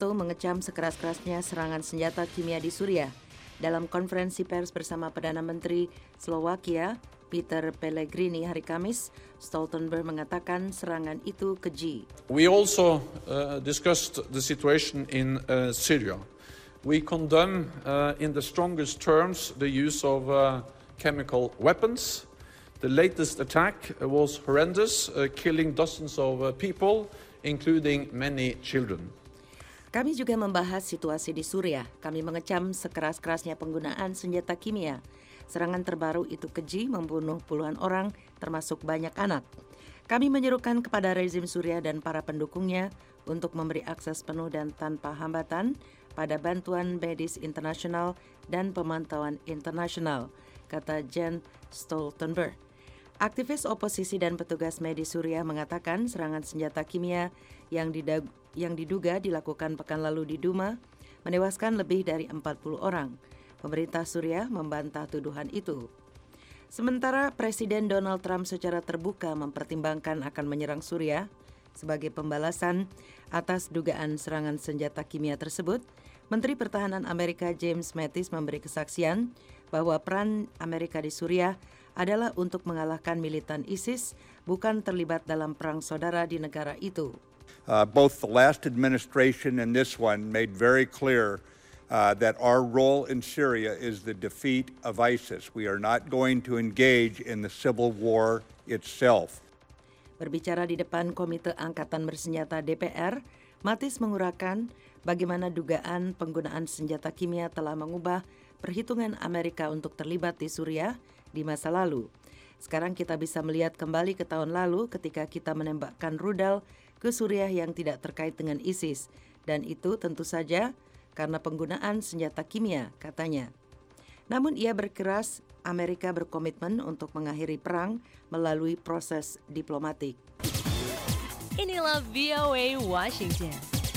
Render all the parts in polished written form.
NATO mengecam sekeras-kerasnya serangan senjata kimia di Suriah. Dalam konferensi pers bersama Perdana Menteri Slovakia, Peter Pellegrini hari Kamis, Stoltenberg mengatakan serangan itu keji. We also discussed the situation in Syria. We condemn in the strongest terms the use of chemical weapons. The latest attack was horrendous, killing dozens of people, including many children. Kami juga membahas situasi di Suriah. Kami mengecam sekeras-kerasnya penggunaan senjata kimia. Serangan terbaru itu keji, membunuh puluhan orang, termasuk banyak anak. Kami menyerukan kepada rezim Suriah dan para pendukungnya untuk memberi akses penuh dan tanpa hambatan pada bantuan medis internasional dan pemantauan internasional, kata Jens Stoltenberg. Aktivis oposisi dan petugas medis Suriah mengatakan serangan senjata kimia yang diduga dilakukan pekan lalu di Duma menewaskan lebih dari 40 orang. Pemerintah Suriah membantah tuduhan itu. Sementara Presiden Donald Trump secara terbuka mempertimbangkan akan menyerang Suriah sebagai pembalasan atas dugaan serangan senjata kimia tersebut, Menteri Pertahanan Amerika James Mattis memberi kesaksian bahwa peran Amerika di Suriah adalah untuk mengalahkan militan ISIS, bukan terlibat dalam perang saudara di negara itu. Both the last administration and this one made very clear that our role in Syria is the defeat of ISIS. We are not going to engage in the civil war itself. Berbicara di depan Komite Angkatan Bersenjata DPR, Mattis menguraikan bagaimana dugaan penggunaan senjata kimia telah mengubah perhitungan Amerika untuk terlibat di Suriah di masa lalu. Sekarang kita bisa melihat kembali ke tahun lalu ketika kita menembakkan rudal ke Suriah yang tidak terkait dengan ISIS. Dan itu tentu saja karena penggunaan senjata kimia, katanya. Namun ia berkeras Amerika berkomitmen untuk mengakhiri perang melalui proses diplomatik. Inilah VOA Washington.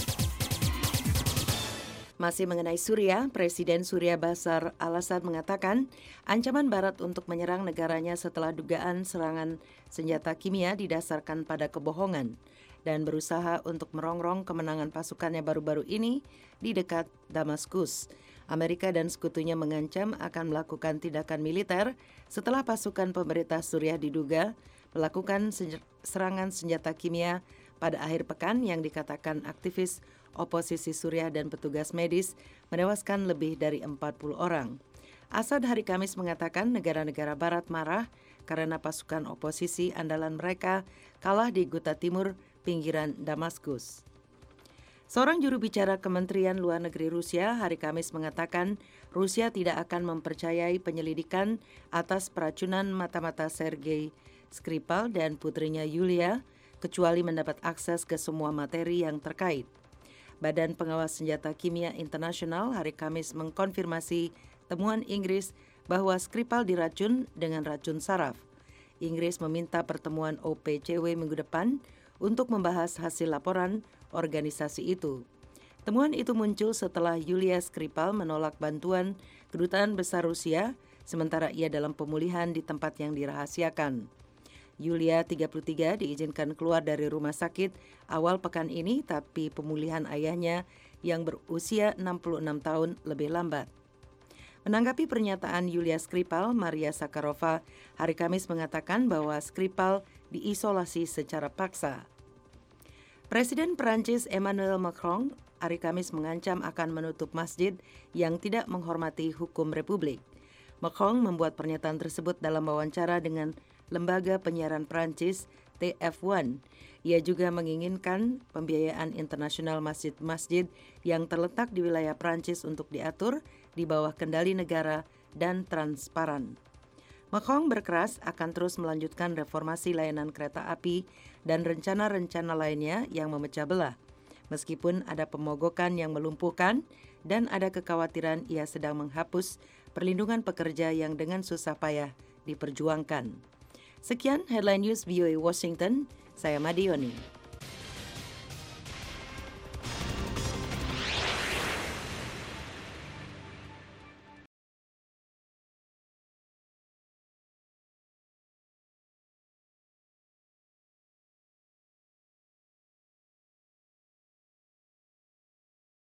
Masih mengenai Suriah, Presiden Suriah Bashar al-Assad mengatakan ancaman Barat untuk menyerang negaranya setelah dugaan serangan senjata kimia didasarkan pada kebohongan dan berusaha untuk merongrong kemenangan pasukannya baru-baru ini di dekat Damaskus. Amerika dan sekutunya mengancam akan melakukan tindakan militer setelah pasukan pemerintah Suriah diduga melakukan serangan senjata kimia pada akhir pekan yang dikatakan aktivis oposisi Suriah dan petugas medis menewaskan lebih dari 40 orang. Assad hari Kamis mengatakan negara-negara Barat marah karena pasukan oposisi andalan mereka kalah di Ghouta Timur, pinggiran Damaskus. Seorang juru bicara Kementerian Luar Negeri Rusia hari Kamis mengatakan Rusia tidak akan mempercayai penyelidikan atas peracunan mata-mata Sergei Skripal dan putrinya Yulia kecuali mendapat akses ke semua materi yang terkait. Badan Pengawas Senjata Kimia Internasional hari Kamis mengkonfirmasi temuan Inggris bahwa Skripal diracun dengan racun saraf. Inggris meminta pertemuan OPCW minggu depan untuk membahas hasil laporan organisasi itu. Temuan itu muncul setelah Yulia Skripal menolak bantuan Kedutaan Besar Rusia, sementara ia dalam pemulihan di tempat yang dirahasiakan. Yulia 33 diizinkan keluar dari rumah sakit awal pekan ini, tapi pemulihan ayahnya yang berusia 66 tahun lebih lambat. Menanggapi pernyataan Yulia Skripal, Maria Zakharova hari Kamis mengatakan bahwa Skripal diisolasi secara paksa. Presiden Perancis Emmanuel Macron hari Kamis mengancam akan menutup masjid yang tidak menghormati hukum Republik. Macron membuat pernyataan tersebut dalam wawancara dengan Lembaga Penyiaran Perancis TF1. Ia juga menginginkan pembiayaan internasional masjid-masjid yang terletak di wilayah Perancis untuk diatur di bawah kendali negara dan transparan. Macron berkeras akan terus melanjutkan reformasi layanan kereta api dan rencana-rencana lainnya yang memecah belah. Meskipun ada pemogokan yang melumpuhkan dan ada kekhawatiran ia sedang menghapus perlindungan pekerja yang dengan susah payah diperjuangkan. Sekian Headline News VOA Washington, saya Madioni.